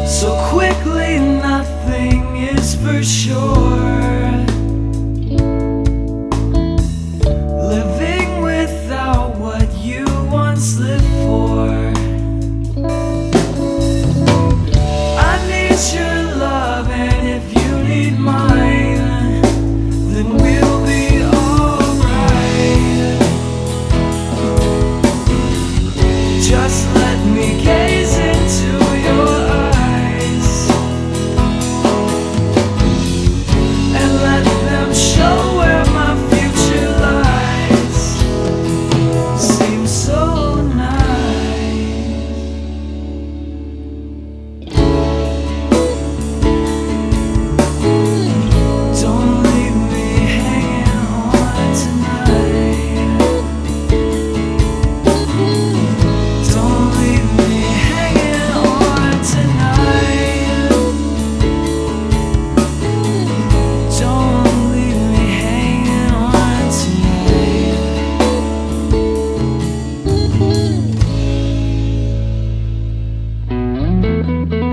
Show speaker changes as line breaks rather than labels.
So quickly, nothing is for sure. Living without what you once lived for. I need your love, and if you need mine, then we'll be alright. Just let me gaze into your eyes and let them show where my future lies. Seems so nice. Don't leave me hanging on tonight. Don't leave me hanging on tonight. Don't leave me hanging on tonight.